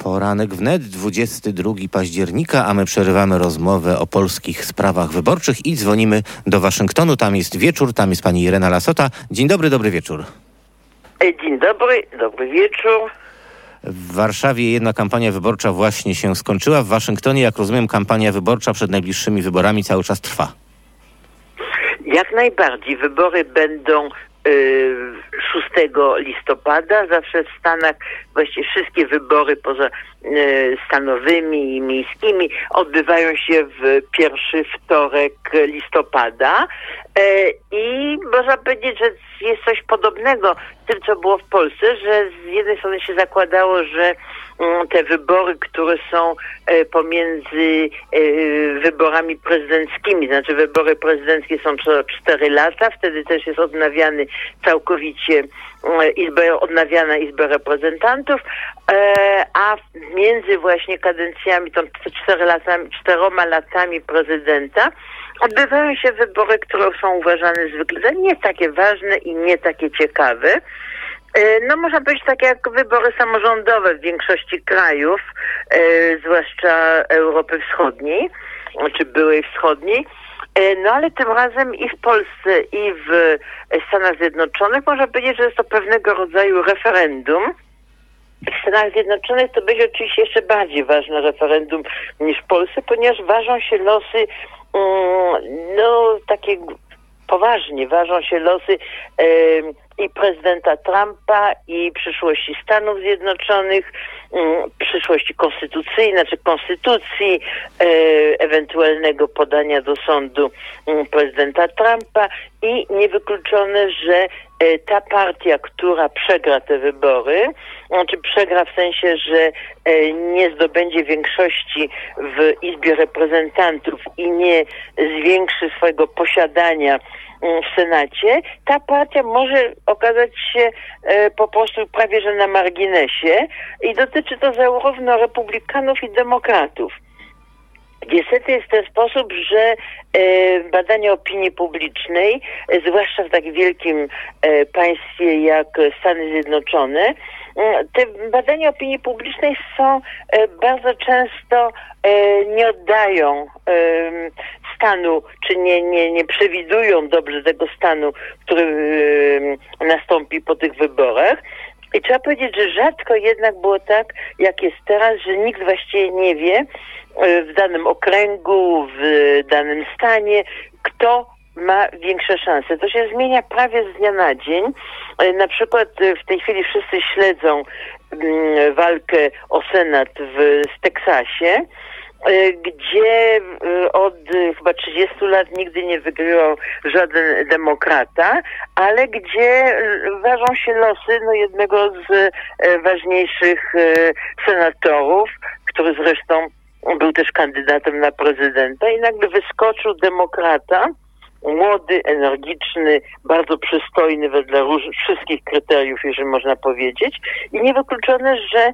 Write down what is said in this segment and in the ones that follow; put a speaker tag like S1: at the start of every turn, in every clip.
S1: Poranek wnet, 22 października, a my przerywamy rozmowę o polskich sprawach wyborczych i dzwonimy do Waszyngtonu. Tam jest wieczór, tam jest pani Irena Lasota. Dzień dobry, dobry wieczór.
S2: Dzień dobry, dobry wieczór.
S1: W Warszawie jedna kampania wyborcza właśnie się skończyła. W Waszyngtonie, jak rozumiem, kampania wyborcza przed najbliższymi wyborami cały czas trwa.
S2: Jak najbardziej. Wybory będą 6 listopada. Zawsze w Stanach właściwie wszystkie wybory poza stanowymi i miejskimi odbywają się w pierwszy wtorek listopada. I można powiedzieć, że jest coś podobnego z tym, co było w Polsce, że z jednej strony się zakładało, że te wybory, które są pomiędzy wyborami prezydenckimi, znaczy wybory prezydenckie są co 4 lata, wtedy też jest odnawiany całkowicie odnawiana Izba Reprezentantów, a między właśnie kadencjami, tą 4 latami prezydenta odbywają się wybory, które są uważane zwykle za nie takie ważne i nie takie ciekawe. No można powiedzieć tak jak wybory samorządowe w większości krajów, zwłaszcza Europy Wschodniej, czy byłej wschodniej. No ale tym razem i w Polsce, i w Stanach Zjednoczonych można powiedzieć, że jest to pewnego rodzaju referendum. W Stanach Zjednoczonych to będzie oczywiście jeszcze bardziej ważne referendum niż w Polsce, ponieważ ważą się losy, takie poważnie ważą się losy i prezydenta Trumpa, i przyszłości Stanów Zjednoczonych, przyszłości konstytucyjnej, znaczy konstytucji, ewentualnego podania do sądu prezydenta Trumpa i niewykluczone, że ta partia, która przegra te wybory, znaczy przegra w sensie, że nie zdobędzie większości w Izbie Reprezentantów i nie zwiększy swojego posiadania w Senacie, ta partia może okazać się po prostu prawie że na marginesie i dotyczy to zarówno republikanów i demokratów. Niestety jest w ten sposób, że badania opinii publicznej, zwłaszcza w tak wielkim państwie jak Stany Zjednoczone, te badania opinii publicznej są bardzo często nie oddają stanu, czy nie przewidują dobrze tego stanu, który nastąpi po tych wyborach. I trzeba powiedzieć, że rzadko jednak było tak, jak jest teraz, że nikt właściwie nie wie w danym okręgu, w danym stanie, kto ma większe szanse. To się zmienia prawie z dnia na dzień. Na przykład w tej chwili wszyscy śledzą walkę o Senat w Teksasie, gdzie od chyba 30 lat nigdy nie wygrywał żaden demokrata, ale gdzie ważą się losy jednego z ważniejszych senatorów, który zresztą był też kandydatem na prezydenta, i nagle wyskoczył demokrata, młody, energiczny, bardzo przystojny wedle wszystkich kryteriów, jeżeli można powiedzieć, i niewykluczone, że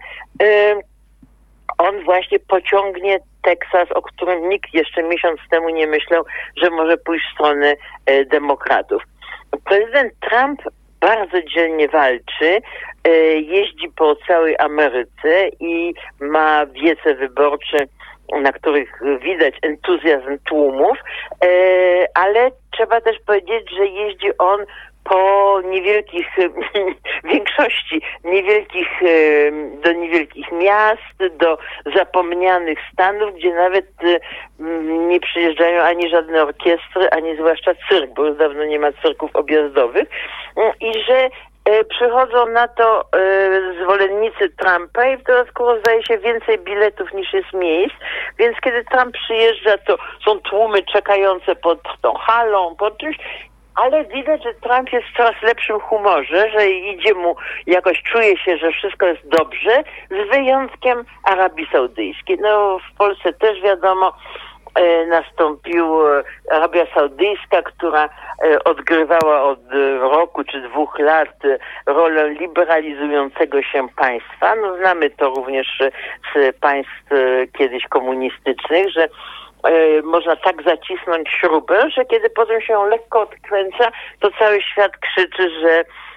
S2: on właśnie pociągnie Teksas, o którym nikt jeszcze miesiąc temu nie myślał, że może pójść w stronę demokratów. Prezydent Trump bardzo dzielnie walczy, jeździ po całej Ameryce i ma wiece wyborcze, na których widać entuzjazm tłumów, ale trzeba też powiedzieć, że jeździ on po niewielkich, większości do niewielkich miast, do zapomnianych stanów, gdzie nawet nie przyjeżdżają ani żadne orkiestry, ani zwłaszcza cyrk, bo już dawno nie ma cyrków objazdowych, i że przychodzą na to zwolennicy Trumpa i w dodatku rozdaje się więcej biletów niż jest miejsc, więc kiedy Trump przyjeżdża, to są tłumy czekające pod tą halą, pod czymś, ale widać, że Trump jest w coraz lepszym humorze, że idzie mu, jakoś czuje się, że wszystko jest dobrze, z wyjątkiem Arabii Saudyjskiej. No w Polsce też wiadomo, nastąpiła Arabia Saudyjska, która odgrywała od roku czy 2 lat rolę liberalizującego się państwa. No znamy to również z państw kiedyś komunistycznych, że można tak zacisnąć śrubę, że kiedy potem się ją lekko odkręca, to cały świat krzyczy, że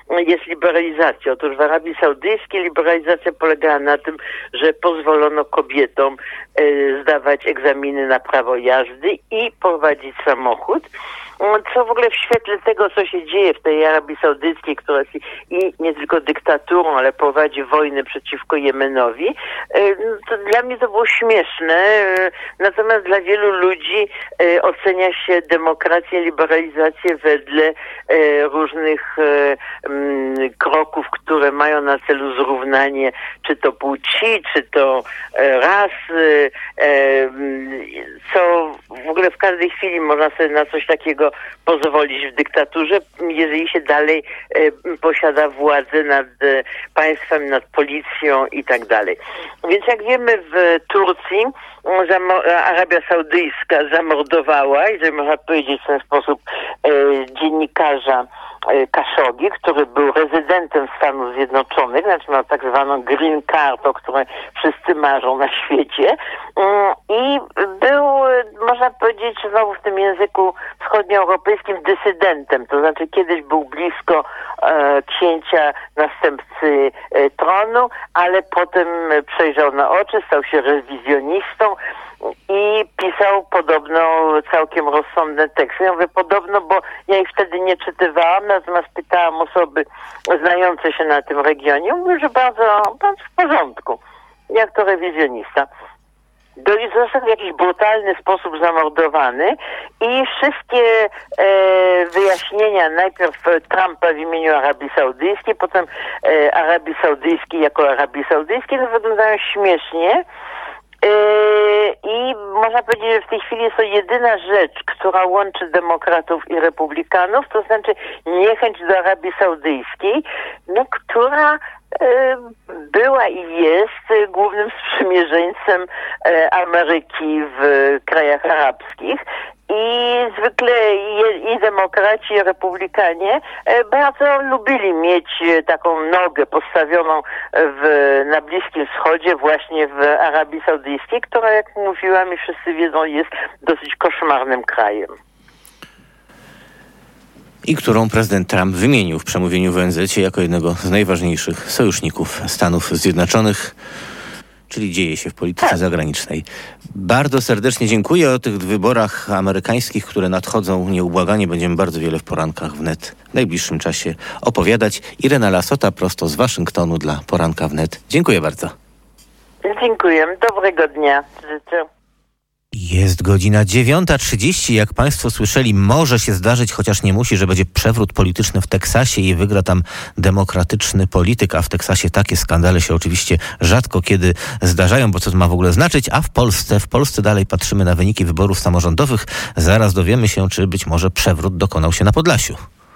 S2: jest liberalizacja. Otóż w Arabii Saudyjskiej liberalizacja polegała na tym, że pozwolono kobietom zdawać egzaminy na prawo jazdy i prowadzić samochód. Co w ogóle w świetle tego, co się dzieje w tej Arabii Saudyjskiej, która jest i nie tylko dyktaturą, ale prowadzi wojnę przeciwko Jemenowi, to dla mnie to było śmieszne. Natomiast dla wielu ludzi ocenia się demokrację, liberalizację wedle różnych kroków, które mają na celu zrównanie czy to płci, czy to rasy, co w ogóle w każdej chwili można sobie na coś takiego pozwolić w dyktaturze, jeżeli się dalej posiada władzę nad państwem, nad policją i tak dalej. Więc jak wiemy, w Turcji Arabia Saudyjska zamordowała, jeżeli można powiedzieć w ten sposób, dziennikarza Khashoggi, który był rezydentem Stanów Zjednoczonych, znaczy miał tak zwaną green card, o której wszyscy marzą na świecie, i był, można powiedzieć, znowu w tym języku wschodnioeuropejskim dysydentem, to znaczy kiedyś był blisko księcia, następcy tronu, ale potem przejrzał na oczy, stał się rewizjonistą i pisał podobno całkiem rozsądne teksty. Ja mówię podobno, bo ja ich wtedy nie czytywałam, natomiast pytałam osoby znające się na tym regionie. Mówię, że bardzo w porządku, jak to rewizjonista. Został w jakiś brutalny sposób zamordowany i wszystkie wyjaśnienia, najpierw Trumpa w imieniu Arabii Saudyjskiej, potem Arabii Saudyjskiej jako Arabii Saudyjskiej, to wyglądają śmiesznie. I można powiedzieć, że w tej chwili jest to jedyna rzecz, która łączy demokratów i republikanów, to znaczy niechęć do Arabii Saudyjskiej, która była i jest głównym sprzymierzeńcem Ameryki w krajach arabskich. I zwykle i demokraci, i republikanie bardzo lubili mieć taką nogę postawioną na Bliskim Wschodzie, właśnie w Arabii Saudyjskiej, która, jak mówiłam i wszyscy wiedzą, jest dosyć koszmarnym krajem.
S1: I którą prezydent Trump wymienił w przemówieniu w ONZ jako jednego z najważniejszych sojuszników Stanów Zjednoczonych, czyli dzieje się w polityce zagranicznej. Bardzo serdecznie dziękuję. O tych wyborach amerykańskich, które nadchodzą nieubłaganie, będziemy bardzo wiele w porankach wnet w najbliższym czasie opowiadać. Irena Lasota prosto z Waszyngtonu dla Poranka Wnet. Dziękuję bardzo.
S2: Dziękuję. Dobrego dnia życzę.
S1: Jest godzina 9:30. Jak Państwo słyszeli, może się zdarzyć, chociaż nie musi, że będzie przewrót polityczny w Teksasie i wygra tam demokratyczny polityk, a w Teksasie takie skandale się oczywiście rzadko kiedy zdarzają, bo co to ma w ogóle znaczyć? A w Polsce dalej patrzymy na wyniki wyborów samorządowych. Zaraz dowiemy się, czy być może przewrót dokonał się na Podlasiu.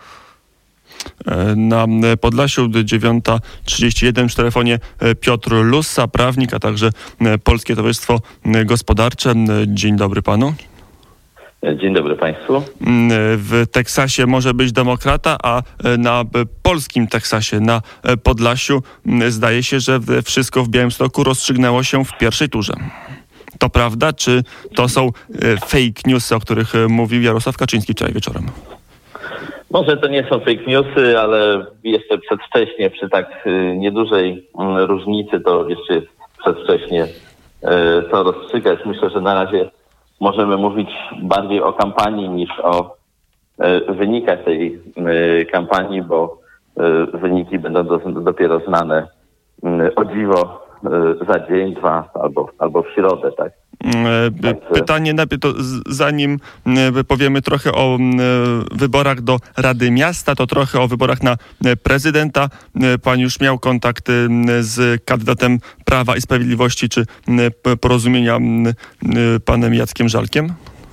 S3: Na Podlasiu 9:31 przy telefonie Piotr Lussa, prawnik, a także Polskie Towarzystwo Gospodarcze. Dzień dobry panu.
S4: Dzień dobry państwu.
S3: W Teksasie może być demokrata, a na polskim Teksasie, na Podlasiu zdaje się, że wszystko w Białymstoku rozstrzygnęło się w pierwszej turze. To prawda, czy to są fake newsy, o których mówił Jarosław Kaczyński wczoraj wieczorem?
S4: Może to nie są fake newsy, ale jeszcze przedwcześnie, przy tak niedużej różnicy, to jeszcze jest przedwcześnie to rozstrzygać. Myślę, że na razie możemy mówić bardziej o kampanii niż o wynikach tej kampanii, bo wyniki będą dopiero znane o dziwo za dzień, dwa albo w środę, tak?
S3: Pytanie najpierw, to zanim powiemy trochę o wyborach do Rady Miasta, to trochę o wyborach na prezydenta. Pan już miał kontakty z kandydatem Prawa i Sprawiedliwości czy Porozumienia panem Jackiem Żalkiem?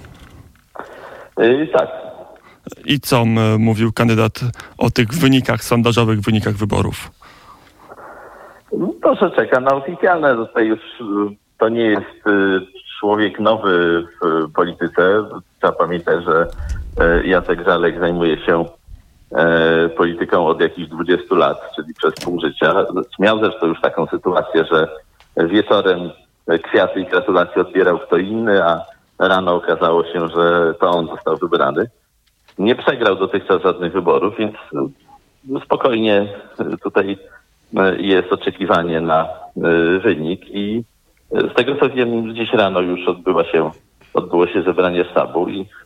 S4: Tak.
S3: I co mówił kandydat o tych wynikach, sondażowych wynikach wyborów?
S4: To, że czeka na oficjalne. Tutaj już to nie jest człowiek nowy w polityce. Trzeba pamiętać, że Jacek Żalek zajmuje się polityką od jakichś 20 lat, czyli przez pół życia. Miał zresztą już taką sytuację, że wieczorem kwiaty i gratulacje odbierał kto inny, a rano okazało się, że to on został wybrany. Nie przegrał dotychczas żadnych wyborów, więc spokojnie tutaj jest oczekiwanie na wynik i z tego co wiem, dziś rano już odbyło się zebranie sztabu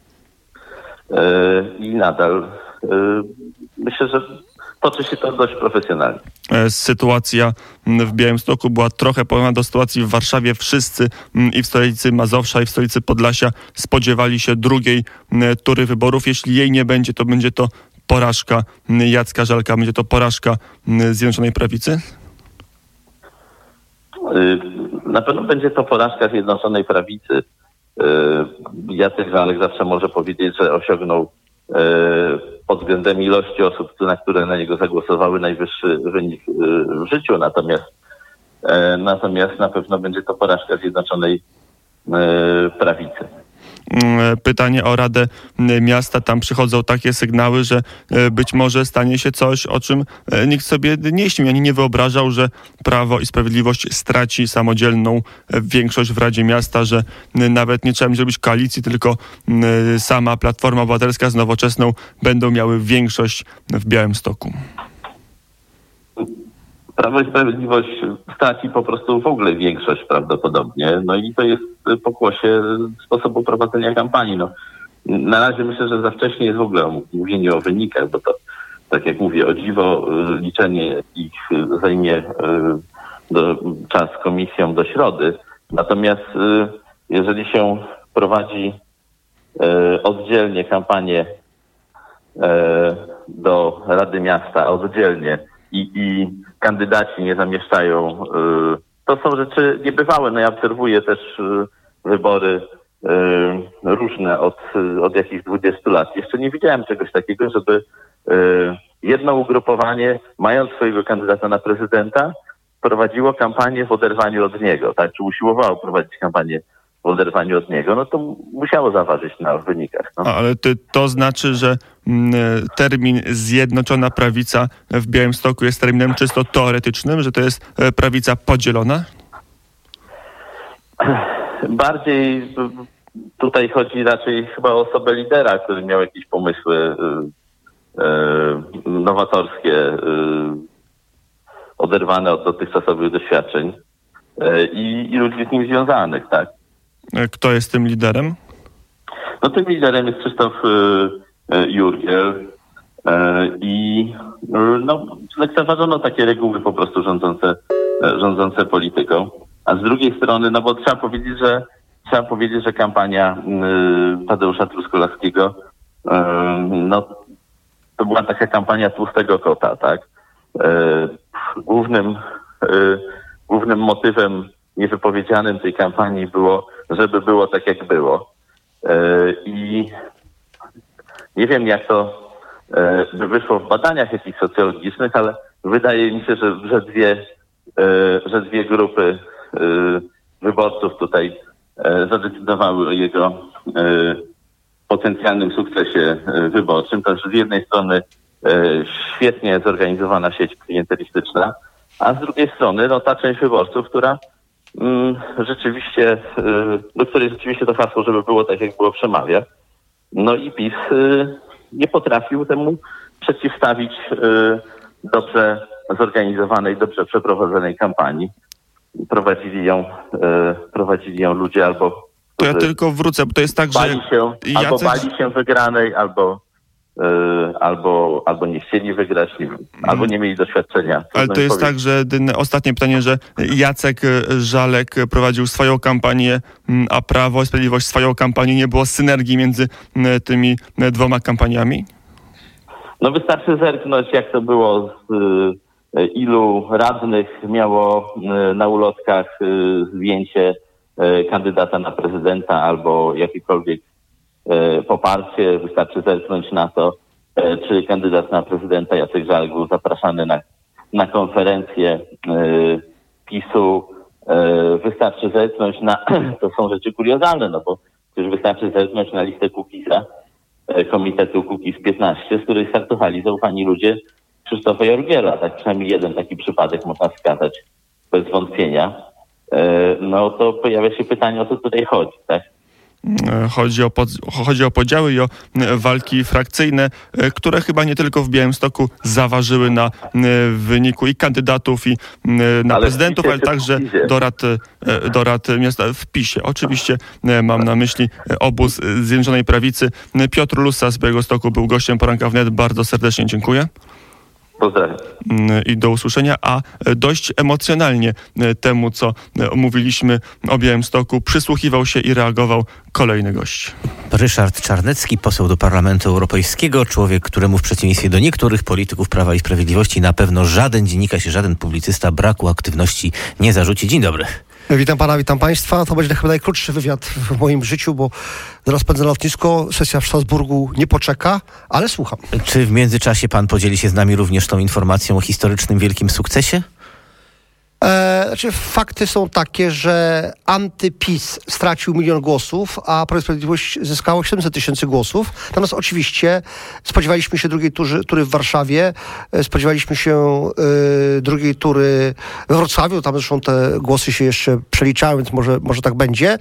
S4: i nadal myślę, że toczy się to dość profesjonalnie.
S3: Sytuacja w Białymstoku była trochę podobna do sytuacji w Warszawie. Wszyscy i w stolicy Mazowsza, i w stolicy Podlasia spodziewali się drugiej tury wyborów. Jeśli jej nie będzie, to będzie to porażka Jacka Żalka, będzie to porażka Zjednoczonej Prawicy?
S4: Na pewno będzie to porażka Zjednoczonej Prawicy. Jacek Żalek zawsze może powiedzieć, że osiągnął pod względem ilości osób, które na niego zagłosowały, najwyższy wynik w życiu. Natomiast na pewno będzie to porażka Zjednoczonej Prawicy.
S3: Pytanie o Radę Miasta. Tam przychodzą takie sygnały, że być może stanie się coś, o czym nikt sobie nie śnił, ani nie wyobrażał, że Prawo i Sprawiedliwość straci samodzielną większość w Radzie Miasta, że nawet nie trzeba mi zrobić koalicji, tylko sama Platforma Obywatelska z Nowoczesną będą miały większość w Białymstoku.
S4: Prawo i Sprawiedliwość straci po prostu w ogóle większość prawdopodobnie. No i to jest pokłosie sposobu prowadzenia kampanii. No, na razie myślę, że za wcześnie jest w ogóle mówienie o wynikach, bo to, tak jak mówię, o dziwo liczenie ich zajmie czas komisjom do środy. Natomiast jeżeli się prowadzi oddzielnie kampanię do Rady Miasta, oddzielnie i kandydaci nie zamieszczają, to są rzeczy niebywałe. No ja obserwuję też wybory różne od jakichś 20 lat. Jeszcze nie widziałem czegoś takiego, żeby jedno ugrupowanie, mając swojego kandydata na prezydenta, prowadziło kampanię w oderwaniu od niego, tak? Czy usiłowało prowadzić kampanię w oderwaniu od niego, no to musiało zaważyć na wynikach. No.
S3: Ale to znaczy, że termin Zjednoczona Prawica w Białymstoku jest terminem czysto teoretycznym, że to jest prawica podzielona?
S4: Bardziej tutaj chodzi raczej chyba o osobę lidera, który miał jakieś pomysły nowatorskie, oderwane od dotychczasowych doświadczeń i ludzi z nim związanych, tak?
S3: Kto jest tym liderem?
S4: No tym liderem jest Krzysztof Jurgiel i no, lekceważono takie reguły po prostu rządzące polityką. A z drugiej strony, no bo trzeba powiedzieć, że kampania Tadeusza Truskolaskiego no to była taka kampania tłustego kota, tak? Głównym motywem niewypowiedzianym tej kampanii było, żeby było tak, jak było. I nie wiem, jak to by wyszło w badaniach jakichś socjologicznych, ale wydaje mi się, że dwie grupy wyborców tutaj zadecydowały o jego potencjalnym sukcesie wyborczym. To jest z jednej strony świetnie zorganizowana sieć klientelistyczna, a z drugiej strony no, ta część wyborców, która rzeczywiście, do której rzeczywiście to hasło, żeby było tak, jak było, przemawia. No i PiS nie potrafił temu przeciwstawić dobrze zorganizowanej, dobrze przeprowadzonej kampanii. Prowadzili ją ludzie albo...
S3: To ja tylko wrócę, bo to jest tak, że...
S4: Bali się wygranej, albo nie chcieli wygrać, nie wiem, albo nie mieli doświadczenia.
S3: Ale to jest tak, że ostatnie pytanie, że Jacek Żalek prowadził swoją kampanię, a Prawo i Sprawiedliwość swoją kampanię. Nie było synergii między tymi dwoma kampaniami?
S4: No wystarczy zerknąć, jak to było, ilu radnych miało na ulotkach zdjęcie kandydata na prezydenta albo jakiekolwiek poparcie. Wystarczy zerknąć na to, czy kandydat na prezydenta Jacek Żalek był zapraszany na konferencję PiS-u. Wystarczy zerknąć na... To są rzeczy kuriozalne, no bo przecież wystarczy zerknąć na listę Kukiza, Komitetu Kukiz 15, z której startowali zaufani ludzie Krzysztofa Jurgiela. Tak, przynajmniej jeden taki przypadek można wskazać bez wątpienia. No to pojawia się pytanie, o co tutaj chodzi, tak?
S3: Chodzi o podziały i o walki frakcyjne, które chyba nie tylko w Białymstoku zaważyły na wyniku i kandydatów, i na prezydentów, ale także do rad miasta w PiS-ie. Oczywiście mam na myśli obóz Zjednoczonej Prawicy. Piotr Lussa z Białegostoku był gościem Poranka Wnet. Bardzo serdecznie dziękuję.
S4: Pozdrawiam.
S3: I do usłyszenia, a dość emocjonalnie temu, co mówiliśmy o Białymstoku, przysłuchiwał się i reagował kolejny gość.
S1: Ryszard Czarnecki, poseł do Parlamentu Europejskiego, człowiek, któremu w przeciwieństwie do niektórych polityków Prawa i Sprawiedliwości na pewno żaden dziennikarz i żaden publicysta braku aktywności nie zarzuci. Dzień dobry.
S5: Witam pana, witam państwa. To będzie chyba najkrótszy wywiad w moim życiu, bo zaraz pędzę na lotnisko, sesja w Strasburgu nie poczeka, ale słucham.
S1: Czy w międzyczasie pan podzieli się z nami również tą informacją o historycznym wielkim sukcesie?
S5: Fakty są takie, że antyPiS stracił 1 000 000 głosów, a Prawo i Sprawiedliwość zyskało 700 000 głosów. Natomiast oczywiście spodziewaliśmy się drugiej tury w Warszawie, spodziewaliśmy się drugiej tury we Wrocławiu, tam zresztą te głosy się jeszcze przeliczają, więc może tak będzie.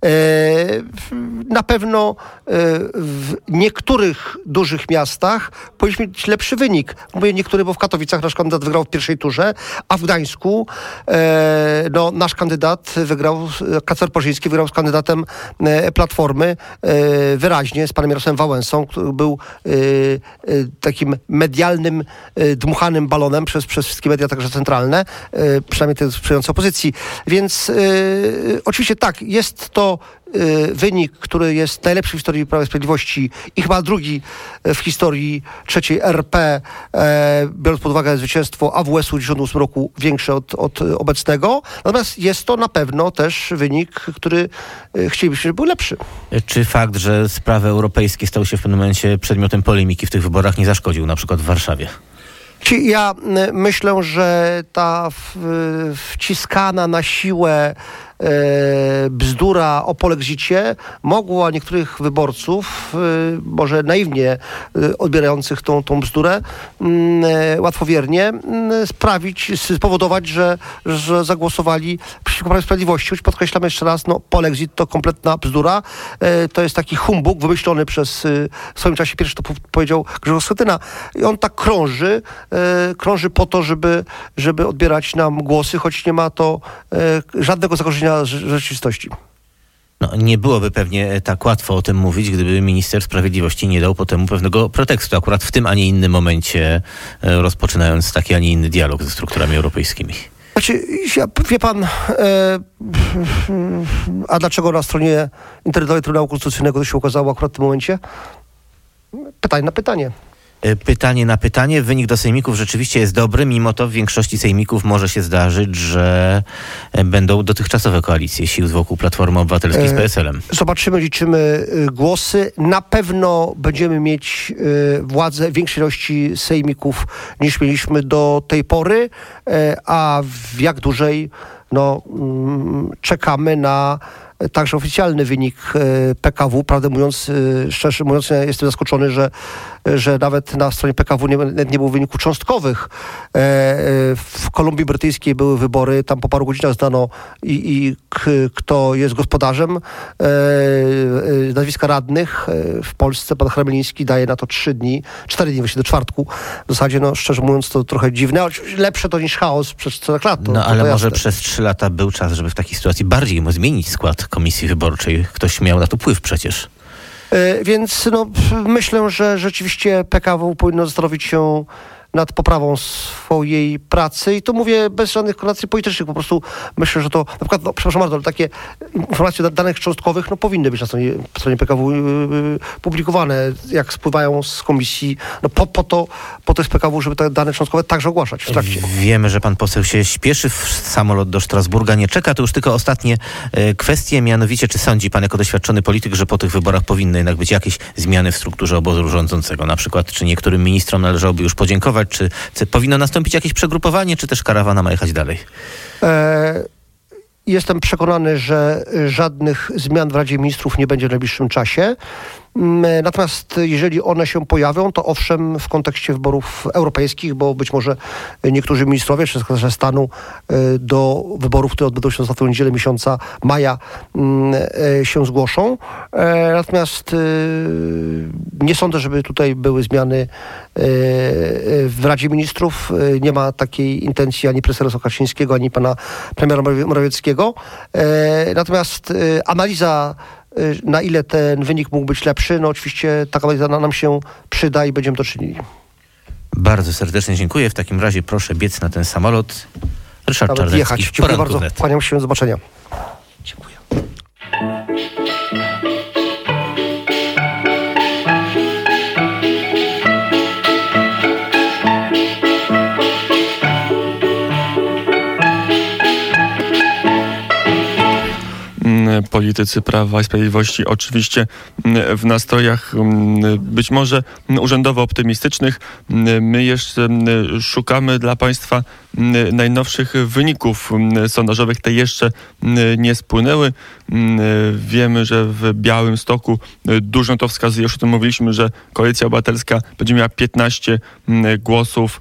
S5: Na pewno w niektórych dużych miastach powinniśmy mieć lepszy wynik. Mówię niektórych, bo w Katowicach nasz kandydat wygrał w pierwszej turze, a w Gdańsku nasz kandydat wygrał, Kacper Porzyński wygrał z kandydatem Platformy wyraźnie, z panem Jarosławem Wałęsą, który był takim medialnym, dmuchanym balonem przez wszystkie media, także centralne, przynajmniej te sprzyjające opozycji. Więc oczywiście tak, jest to wynik, który jest najlepszy w historii Prawa i Sprawiedliwości i chyba drugi w historii III RP, biorąc pod uwagę zwycięstwo AWS-u w 1998 roku, większe od obecnego. Natomiast jest to na pewno też wynik, który chcielibyśmy, żeby był lepszy.
S1: Czy fakt, że sprawy europejskie stały się w pewnym momencie przedmiotem polemiki w tych wyborach, nie zaszkodził na przykład w Warszawie?
S5: Ja myślę, że ta wciskana na siłę bzdura o polexicie mogła niektórych wyborców, może naiwnie odbierających tą bzdurę, łatwowiernie spowodować, że zagłosowali przeciwko Prawu i Sprawiedliwości. Choć podkreślam jeszcze raz, polexit to kompletna bzdura. To jest taki humbug wymyślony przez, w swoim czasie pierwszy to powiedział Grzegorz Schetyna. I on tak krąży po to, żeby odbierać nam głosy, choć nie ma to żadnego zagrożenia rzeczywistości.
S1: Nie byłoby pewnie tak łatwo o tym mówić, gdyby minister sprawiedliwości nie dał po temu pewnego pretekstu, akurat w tym, a nie innym momencie, rozpoczynając taki, a nie inny dialog ze strukturami europejskimi.
S5: Wie pan, a dlaczego na stronie internetowej Trybunału Konstytucyjnego to się ukazało akurat w tym momencie? Pytanie na pytanie.
S1: Pytanie na pytanie. Wynik do sejmików rzeczywiście jest dobry, mimo to w większości sejmików może się zdarzyć, że będą dotychczasowe koalicje sił wokół Platformy Obywatelskiej z PSL-em.
S5: Zobaczymy, liczymy głosy. Na pewno będziemy mieć władzę w większej ilości sejmików niż mieliśmy do tej pory, a w jak dłużej czekamy na także oficjalny wynik PKW. Prawdę mówiąc, szczerze mówiąc, ja jestem zaskoczony, że nawet na stronie PKW nie było wyników cząstkowych. W Kolumbii Brytyjskiej były wybory, tam po paru godzinach znano kto jest gospodarzem. Nazwiska radnych w Polsce, pan Chremeliński daje na to 4 dni właściwie do czwartku. W zasadzie, szczerze mówiąc, to trochę dziwne, ale lepsze to niż chaos przez 4 lat.
S1: Ale może przez 3 lata był czas, żeby w takiej sytuacji bardziej zmienić skład komisji wyborczej. Ktoś miał na to wpływ przecież.
S5: Więc myślę, że rzeczywiście PKW powinno zastanowić się nad poprawą swojej pracy i to mówię bez żadnych konotacji politycznych. Po prostu myślę, że to na przykład, przepraszam bardzo, ale takie informacje o danych cząstkowych stronie PKW publikowane, jak spływają z komisji. Po to jest PKW, żeby te dane cząstkowe także ogłaszać w trakcie.
S1: Wiemy, że pan poseł się śpieszy w samolot do Strasburga, nie czeka. To już tylko ostatnie kwestie, mianowicie czy sądzi pan jako doświadczony polityk, że po tych wyborach powinny jednak być jakieś zmiany w strukturze obozu rządzącego? Na przykład, czy niektórym ministrom należałoby już podziękować, czy powinno nastąpić jakieś przegrupowanie, czy też karawana ma jechać dalej?
S5: Jestem przekonany, że żadnych zmian w Radzie Ministrów nie będzie w najbliższym czasie. Natomiast jeżeli one się pojawią, to owszem w kontekście wyborów europejskich, bo być może niektórzy ministrowie czy sekretarze stanu do wyborów, które odbędą się w ostatnią niedzielę miesiąca maja, się zgłoszą. Natomiast nie sądzę, żeby tutaj były zmiany w Radzie Ministrów. Nie ma takiej intencji ani prezesa Kaczyńskiego, ani pana premiera Morawieckiego. Natomiast analiza, na ile ten wynik mógł być lepszy, no oczywiście taka analiza nam się przyda i będziemy to czynili.
S1: Bardzo serdecznie dziękuję. W takim razie proszę biec na ten samolot. Ryszard
S5: Nawet
S1: Czarnecki.
S5: jechać. Dziękuję bardzo. Kłaniam się. Do zobaczenia.
S1: Dziękuję.
S3: Politycy Prawa i Sprawiedliwości oczywiście w nastrojach być może urzędowo optymistycznych. My jeszcze szukamy dla Państwa najnowszych wyników sondażowych. Te jeszcze nie spłynęły. Wiemy, że w Białymstoku dużo to wskazuje, już o tym mówiliśmy, że Koalicja Obywatelska będzie miała 15 głosów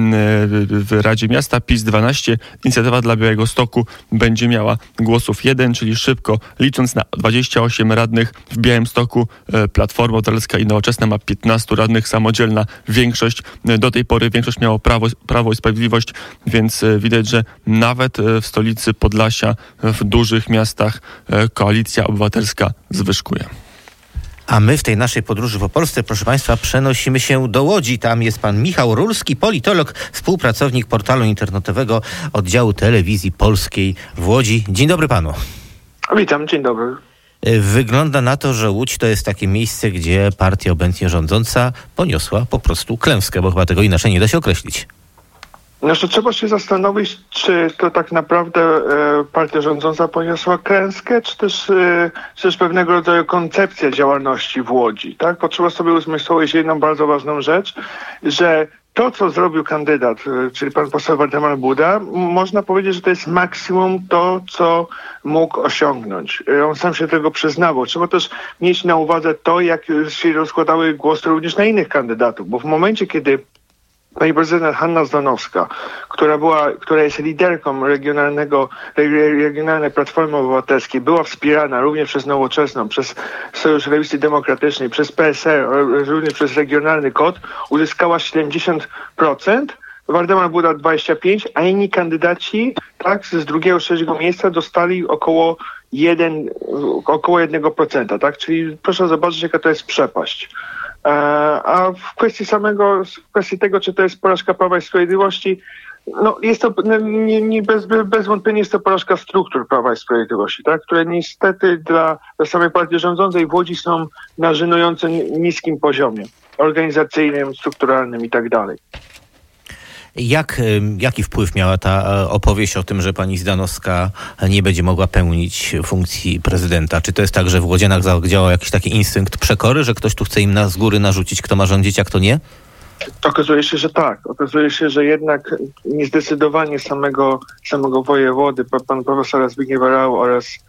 S3: w Radzie Miasta, PiS 12, Inicjatywa dla Białegostoku będzie miała głosów 1, czyli szybko licząc na 28 radnych w Białymstoku Platforma Obywatelska i Nowoczesna ma 15 radnych, samodzielna większość. Do tej pory większość miało Prawo i Sprawiedliwość, więc widać, że nawet w stolicy Podlasia, w dużych miastach Koalicja Obywatelska zwyżkuje.
S1: A my w tej naszej podróży po Polsce, proszę Państwa, przenosimy się do Łodzi. Tam jest pan Michał Rulski, politolog, współpracownik portalu internetowego oddziału Telewizji Polskiej w Łodzi. Dzień dobry panu.
S6: Witam, dzień dobry.
S1: Wygląda na to, że Łódź to jest takie miejsce, gdzie partia obecnie rządząca poniosła po prostu klęskę, bo chyba tego inaczej nie da się określić.
S6: Znaczy, trzeba się zastanowić, czy to tak naprawdę partia rządząca poniosła klęskę, czy też pewnego rodzaju koncepcja działalności w Łodzi. Tak? Bo trzeba sobie uzmysłowić jedną bardzo ważną rzecz, że to, co zrobił kandydat, czyli pan poseł Waldemar Buda, można powiedzieć, że to jest maksimum to, co mógł osiągnąć. On sam się tego przyznawał. Trzeba też mieć na uwadze to, jak się rozkładały głosy również na innych kandydatów, bo w momencie, kiedy pani prezydent Hanna Zdanowska, która jest liderką regionalnej Platformy Obywatelskiej, była wspierana również przez Nowoczesną, przez Sojusz Lewicy Demokratycznej, przez PSL, również przez regionalny KOD, uzyskała 70%, Waldemar Buda 25%, a inni kandydaci z drugiego, trzeciego miejsca dostali około 1%, tak? Czyli proszę zobaczyć, jaka to jest przepaść. A w kwestii tego, czy to jest porażka Prawa i Sprawiedliwości, no jest to bez wątpienia jest to porażka struktur Prawa i Sprawiedliwości, tak? Które niestety dla samej partii rządzącej w Łodzi są na żenująco niskim poziomie organizacyjnym, strukturalnym i tak dalej.
S1: Jaki wpływ miała ta opowieść o tym, że pani Zdanowska nie będzie mogła pełnić funkcji prezydenta? Czy to jest tak, że w Łodzianach zadziałał jakiś taki instynkt przekory, że ktoś tu chce im z góry narzucić, kto ma rządzić, a kto nie?
S6: Okazuje się, że tak. Okazuje się, że jednak niezdecydowanie samego wojewody, pan profesora Zbigniewa Rau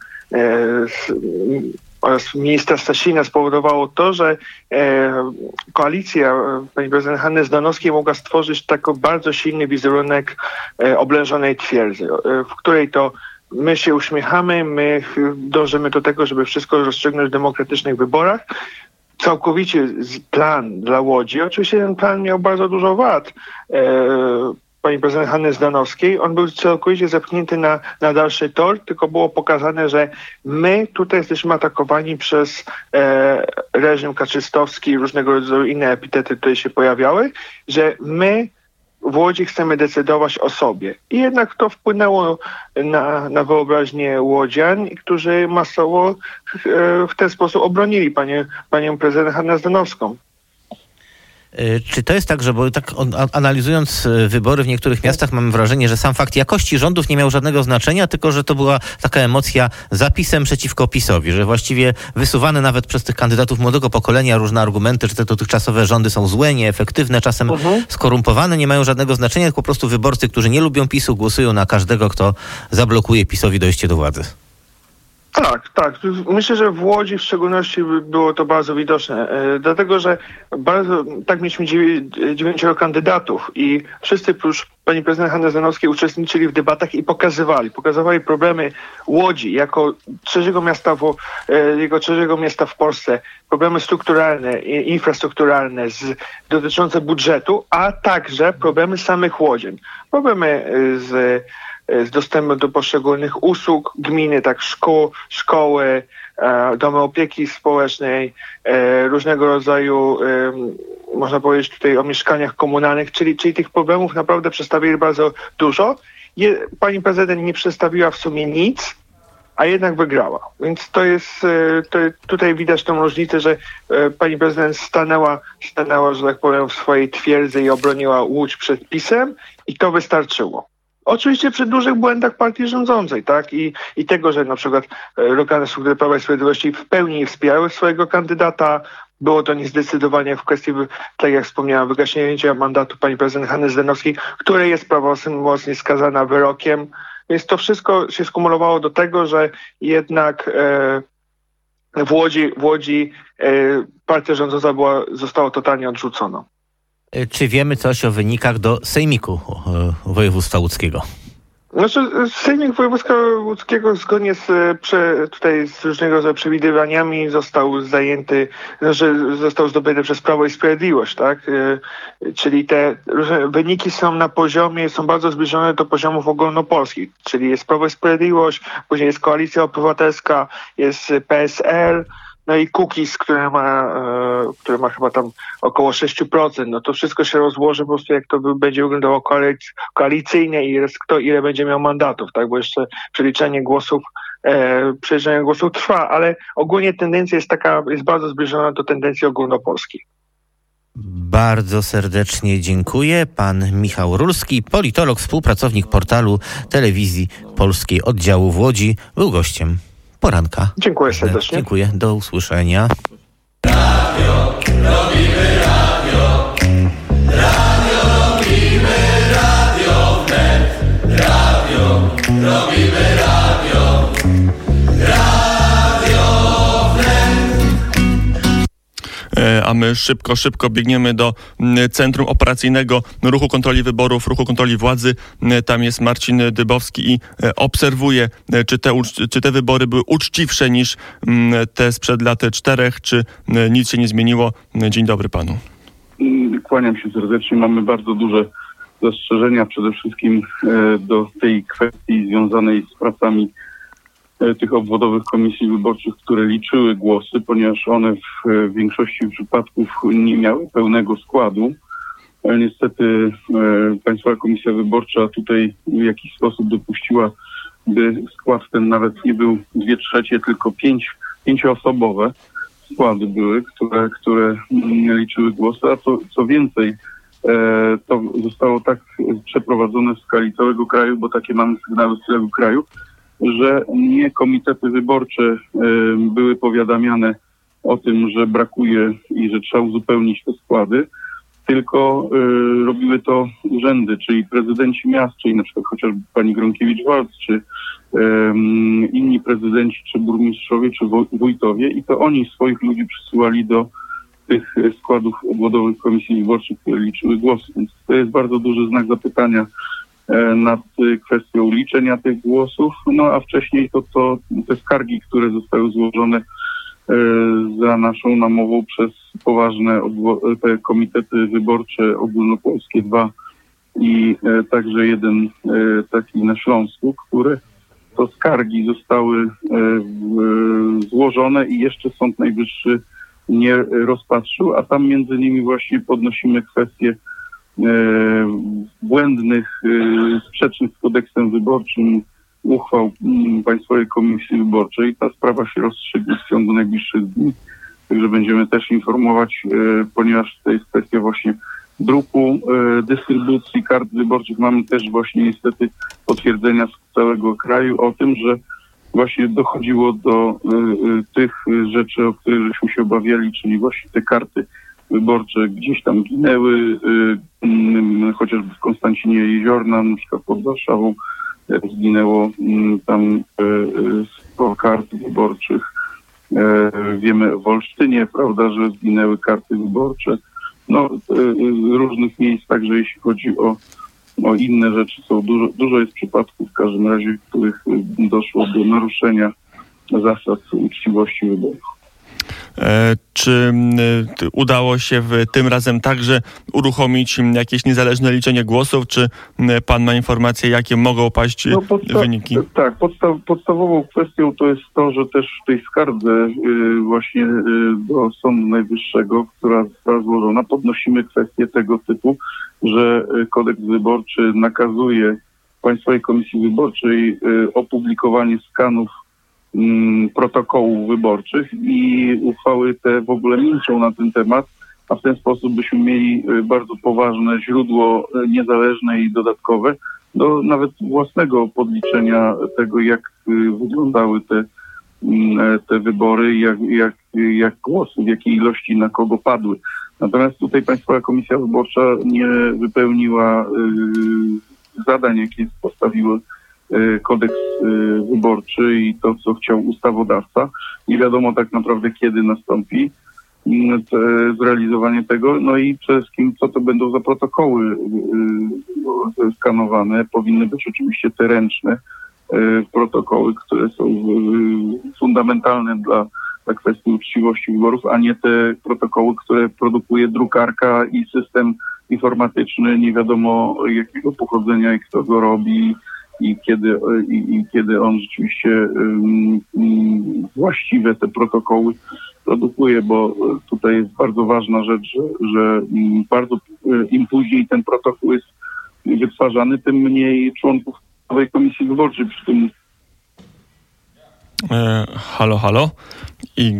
S6: oraz ministra Sasina spowodowało to, że koalicja pani prezydent Hanny Zdanowskiej mogła stworzyć taki bardzo silny wizerunek oblężonej twierdzy, w której to my się uśmiechamy, my dążymy do tego, żeby wszystko rozstrzygnąć w demokratycznych wyborach. Całkowicie plan dla Łodzi. Oczywiście ten plan miał bardzo dużo wad pani prezydent Hanny Zdanowskiej. On był całkowicie zepchnięty na dalszy tor, tylko było pokazane, że my tutaj jesteśmy atakowani przez reżim kaczystowski, różnego rodzaju inne epitety tutaj się pojawiały, że my w Łodzi chcemy decydować o sobie. I jednak to wpłynęło na wyobraźnię łodzian, którzy masowo w ten sposób obronili panią prezydent Hannę Zdanowską.
S1: Czy to jest tak, że bo tak analizując wybory w niektórych miastach mamy wrażenie, że sam fakt jakości rządów nie miał żadnego znaczenia, tylko że to była taka emocja za PiS-em przeciwko PiS-owi, że właściwie wysuwane nawet przez tych kandydatów młodego pokolenia różne argumenty, że te dotychczasowe rządy są złe, nieefektywne, czasem skorumpowane, nie mają żadnego znaczenia, tylko po prostu wyborcy, którzy nie lubią PiS-u, głosują na każdego, kto zablokuje PiS-owi dojście do władzy.
S6: Tak. Myślę, że w Łodzi w szczególności było to bardzo widoczne, dlatego że mieliśmy 9 kandydatów i wszyscy prócz pani prezydent Hanny Zdanowskiej uczestniczyli w debatach i pokazywali problemy Łodzi jako trzeciego miasta w Polsce, problemy strukturalne, infrastrukturalne dotyczące budżetu, a także problemy samych łodzian. Problemy z dostępem do poszczególnych usług gminy, tak szkoły, domy opieki społecznej, różnego rodzaju, można powiedzieć tutaj o mieszkaniach komunalnych, czyli tych problemów naprawdę przedstawili bardzo dużo. Pani prezydent nie przedstawiła w sumie nic, a jednak wygrała. Więc tutaj widać tą różnicę, że pani prezydent stanęła, że tak powiem, w swojej twierdzy i obroniła Łódź przed PiS-em i to wystarczyło. Oczywiście przy dużych błędach partii rządzącej, tak? I tego, że na przykład lokalne struktury Prawa i Sprawiedliwości w pełni wspierały swojego kandydata. Było to niezdecydowanie w kwestii, tak jak wspomniałem, wygaśnięcia mandatu pani prezydent Hanny Zdanowskiej, która jest prawomocnie skazana wyrokiem. Więc to wszystko się skumulowało do tego, że jednak w Łodzi partia rządząca została totalnie odrzucona.
S1: Czy wiemy coś o wynikach do Sejmiku Województwa Łódzkiego?
S6: Sejmik Województwa Łódzkiego zgodnie z różnego rodzaju przewidywaniami został zdobyty przez Prawo i Sprawiedliwość, tak? Czyli te wyniki są są bardzo zbliżone do poziomów ogólnopolskich, czyli jest Prawo i Sprawiedliwość, później jest Koalicja Obywatelska, jest PSL, no i Kukiz, który ma chyba tam około 6%. No to wszystko się rozłoży po prostu, jak to będzie wyglądało koalicyjnie i ile będzie miał mandatów, tak? Bo jeszcze przeliczenie głosów trwa, ale ogólnie tendencja jest bardzo zbliżona do tendencji ogólnopolskiej.
S1: Bardzo serdecznie dziękuję. Pan Michał Rulski, politolog, współpracownik portalu Telewizji Polskiej Oddziału w Łodzi, był gościem poranka.
S6: Dziękuję serdecznie.
S1: Dziękuję. Do usłyszenia.
S7: Radio, robimy radio. Radio robimy, radio wnet. Radio, robimy radio. Radio wnet.
S3: A my szybko biegniemy do Centrum Operacyjnego Ruchu Kontroli Wyborów, Ruchu Kontroli Władzy. Tam jest Marcin Dybowski i obserwuje, czy te wybory były uczciwsze niż te sprzed lat 4, czy nic się nie zmieniło. Dzień dobry panu.
S8: Kłaniam się serdecznie. Mamy bardzo duże zastrzeżenia przede wszystkim do tej kwestii związanej z pracami tych obwodowych komisji wyborczych, które liczyły głosy, ponieważ one w większości przypadków nie miały pełnego składu. Niestety Państwowa Komisja Wyborcza tutaj w jakiś sposób dopuściła, by skład ten nawet nie był 2/3, tylko 5-osobowe składy były, które liczyły głosy, a co więcej, to zostało tak przeprowadzone w skali całego kraju, bo takie mamy sygnały z całego kraju, że nie komitety wyborcze były powiadamiane o tym, że brakuje i że trzeba uzupełnić te składy, tylko robiły to urzędy, czyli prezydenci miast, czyli na przykład chociażby pani Gronkiewicz-Waltz, czy inni prezydenci, czy burmistrzowie, czy wójtowie, i to oni swoich ludzi przysyłali do tych składów obwodowych komisji wyborczych, które liczyły głosy. Więc to jest bardzo duży znak zapytania nad kwestią liczenia tych głosów, no a wcześniej to te skargi, które zostały złożone za naszą namową przez poważne te komitety wyborcze ogólnopolskie 2 i także jeden taki na Śląsku, które to skargi zostały złożone i jeszcze Sąd Najwyższy nie rozpatrzył, a tam między innymi właśnie podnosimy kwestię błędnych, sprzecznych z kodeksem wyborczym uchwał Państwowej Komisji Wyborczej. Ta sprawa się rozstrzygnie w ciągu najbliższych dni, także będziemy też informować, ponieważ to jest kwestia właśnie druku, dystrybucji kart wyborczych. Mamy też właśnie niestety potwierdzenia z całego kraju o tym, że właśnie dochodziło do tych rzeczy, o których żeśmy się obawiali, czyli właśnie te karty wyborcze gdzieś tam ginęły, chociażby w Konstancinie Jeziorna, na przykład pod Warszawą, zginęło tam mnóstwo kart wyborczych. Wiemy w Olsztynie, prawda, że zginęły karty wyborcze. Z różnych miejsc, także jeśli chodzi o inne rzeczy, dużo jest przypadków w każdym razie, w których doszło do naruszenia zasad uczciwości wyborów.
S3: Czy udało się tym razem także uruchomić jakieś niezależne liczenie głosów? Czy pan ma informacje, jakie mogą paść wyniki?
S8: Tak, podstawową kwestią to jest to, że też w tej skardze właśnie do Sądu Najwyższego, która została złożona, podnosimy kwestię tego typu, że kodeks wyborczy nakazuje Państwowej Komisji Wyborczej opublikowanie skanów protokołów wyborczych i uchwały te w ogóle milczą na ten temat, a w ten sposób byśmy mieli bardzo poważne źródło niezależne i dodatkowe do nawet własnego podliczenia tego, jak wyglądały te wybory, jak głosy, w jakiej ilości na kogo padły. Natomiast tutaj Państwowa Komisja Wyborcza nie wypełniła zadań, jakie postawiły kodeks wyborczy i to, co chciał ustawodawca. Nie wiadomo tak naprawdę, kiedy nastąpi zrealizowanie tego. No i przede wszystkim, co to będą za protokoły skanowane. Powinny być oczywiście te ręczne protokoły, które są fundamentalne dla kwestii uczciwości wyborów, a nie te protokoły, które produkuje drukarka i system informatyczny, nie wiadomo jakiego pochodzenia i kto go robi i kiedy on rzeczywiście właściwe te protokoły produkuje, bo tutaj jest bardzo ważna rzecz, że im później ten protokół jest wytwarzany, tym mniej członków Państwowej Komisji Wyborczej przy tym.
S3: Halo. I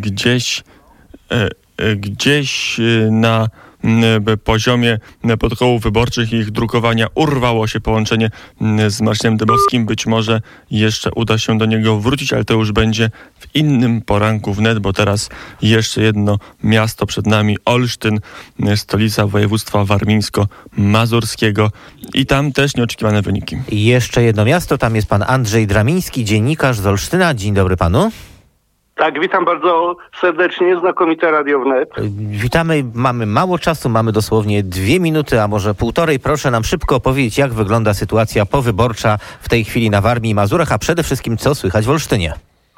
S3: gdzieś na poziomie protokołów wyborczych i ich drukowania urwało się połączenie z Marcinem Dybowskim. Być może jeszcze uda się do niego wrócić, ale to już będzie w innym poranku wnet, bo teraz jeszcze jedno miasto przed nami, Olsztyn, stolica województwa warmińsko-mazurskiego i tam też nieoczekiwane wyniki.
S1: I jeszcze jedno miasto, tam jest pan Andrzej Dramiński, dziennikarz z Olsztyna. Dzień dobry panu.
S9: Tak, witam bardzo serdecznie, znakomite Radio Wnet.
S1: Witamy, mamy mało czasu, mamy dosłownie 2 minuty, a może 1,5. Proszę nam szybko opowiedzieć, jak wygląda sytuacja powyborcza w tej chwili na Warmii i Mazurach, a przede wszystkim co słychać w Olsztynie.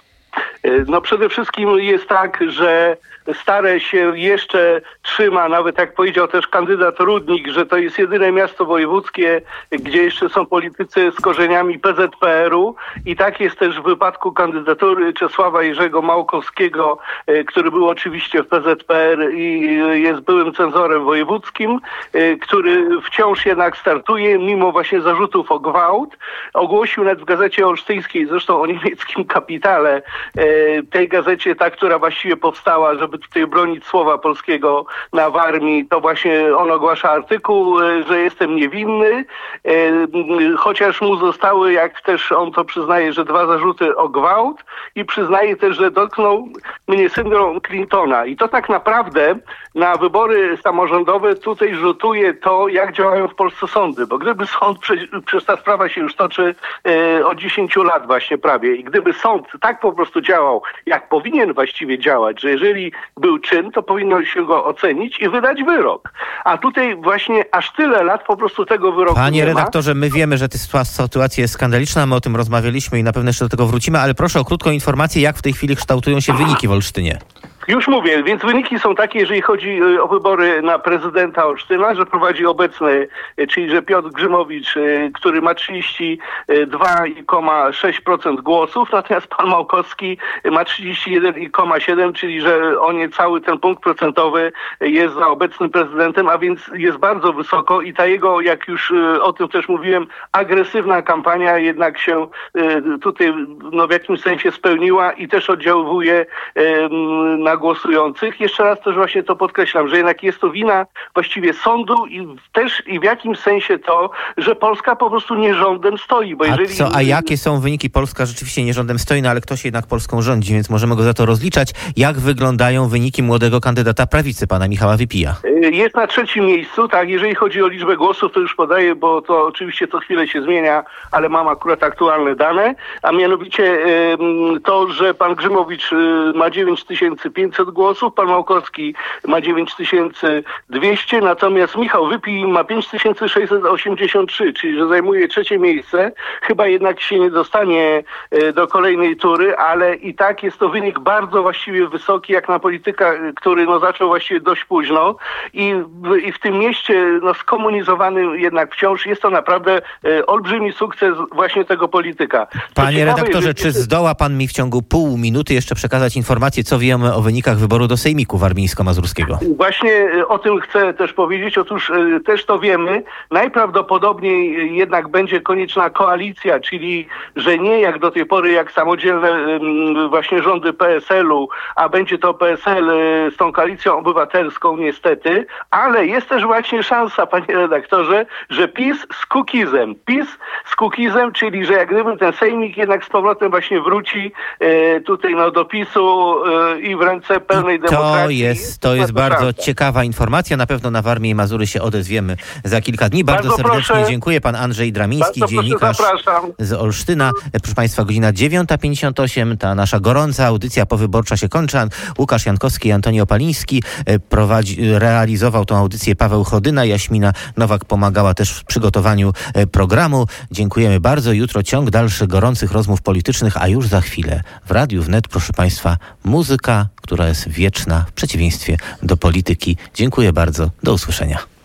S9: No przede wszystkim jest tak, że Stare się jeszcze trzyma, nawet jak powiedział też kandydat Rudnik, że to jest jedyne miasto wojewódzkie, gdzie jeszcze są politycy z korzeniami PZPR-u i tak jest też w wypadku kandydatury Czesława Jerzego Małkowskiego, który był oczywiście w PZPR i jest byłym cenzorem wojewódzkim, który wciąż jednak startuje, mimo właśnie zarzutów o gwałt. Ogłosił nawet w Gazecie Olsztyńskiej, zresztą o niemieckim kapitale, tej gazecie, ta, która właściwie powstała, żeby tutaj bronić słowa polskiego na Warmii, to właśnie on ogłasza artykuł, że jestem niewinny, chociaż mu zostały, jak też on to przyznaje, że 2 zarzuty o gwałt i przyznaje też, że dotknął mnie syndrom Clintona. I to tak naprawdę na wybory samorządowe tutaj rzutuje to, jak działają w Polsce sądy, bo gdyby sąd, przecież ta sprawa się już toczy od 10 lat właśnie prawie i gdyby sąd tak po prostu działał, jak powinien właściwie działać, że jeżeli był czyn, to powinno się go ocenić i wydać wyrok. A tutaj właśnie aż tyle lat po prostu tego wyroku
S1: Panie
S9: nie ma.
S1: redaktorze, my wiemy, że ta sytuacja jest skandaliczna, my o tym rozmawialiśmy i na pewno jeszcze do tego wrócimy, ale proszę o krótką informację, jak w tej chwili kształtują się wyniki w Olsztynie.
S9: Już mówię, więc wyniki są takie, jeżeli chodzi o wybory na prezydenta Olsztyna, że prowadzi obecny, czyli że Piotr Grzymowicz, który ma 32,6% głosów, natomiast pan Małkowski ma 31,7%, czyli że on cały ten punkt procentowy jest za obecnym prezydentem, a więc jest bardzo wysoko i ta jego, jak już o tym też mówiłem, agresywna kampania jednak się tutaj w jakimś sensie spełniła i też oddziaływuje na głosujących. Jeszcze raz też właśnie to podkreślam, że jednak jest to wina właściwie sądu i też i w jakimś sensie to, że Polska po prostu nie rządem stoi. Bo jeżeli...
S1: A jakie są wyniki? Polska rzeczywiście nie rządem stoi, no ale ktoś jednak Polską rządzi, więc możemy go za to rozliczać. Jak wyglądają wyniki młodego kandydata prawicy, pana Michała Wypija?
S9: Jest na 3. miejscu, tak, jeżeli chodzi o liczbę głosów, to już podaję, bo to oczywiście co chwilę się zmienia, ale mam akurat aktualne dane, a mianowicie to, że pan Grzymowicz ma 9500 głosów, pan Małkowski ma 9200, natomiast Michał Wypij ma 5683, czyli że zajmuje 3. miejsce. Chyba jednak się nie dostanie do kolejnej tury, ale i tak jest to wynik bardzo właściwie wysoki, jak na polityka, który zaczął właściwie dość późno i w tym mieście skomunizowanym jednak wciąż jest to naprawdę olbrzymi sukces właśnie tego polityka.
S1: Panie redaktorze, czy zdoła pan mi w ciągu pół minuty jeszcze przekazać informację, co wiemy o wynikach wyboru do Sejmiku warmińsko-mazurskiego?
S9: Właśnie o tym chcę też powiedzieć. Otóż też to wiemy. Najprawdopodobniej jednak będzie konieczna koalicja, czyli że nie jak do tej pory, jak samodzielne właśnie rządy PSL-u, a będzie to PSL z tą koalicją obywatelską niestety, ale jest też właśnie szansa, panie redaktorze, że PiS z Kukizem, czyli że jak gdyby ten sejmik jednak z powrotem właśnie wróci tutaj do PiS-u i w ręce pełnej demokracji.
S1: To jest bardzo ciekawa informacja. Na pewno na Warmię i Mazury się odezwiemy za kilka dni. Bardzo serdecznie dziękuję. Pan Andrzej Dramiński, dziennikarz z Olsztyna. Proszę państwa, godzina 9:58. Ta nasza gorąca audycja powyborcza się kończy. Łukasz Jankowski i Antoni Opaliński realizował tą audycję Paweł Chodyna. Jaśmina Nowak pomagała też w przygotowaniu programu. Dziękujemy bardzo. Jutro ciąg dalszych gorących rozmów politycznych, a już za chwilę w Radiu Wnet, proszę państwa, muzyka, która jest wieczna w przeciwieństwie do polityki. Dziękuję bardzo. Do usłyszenia.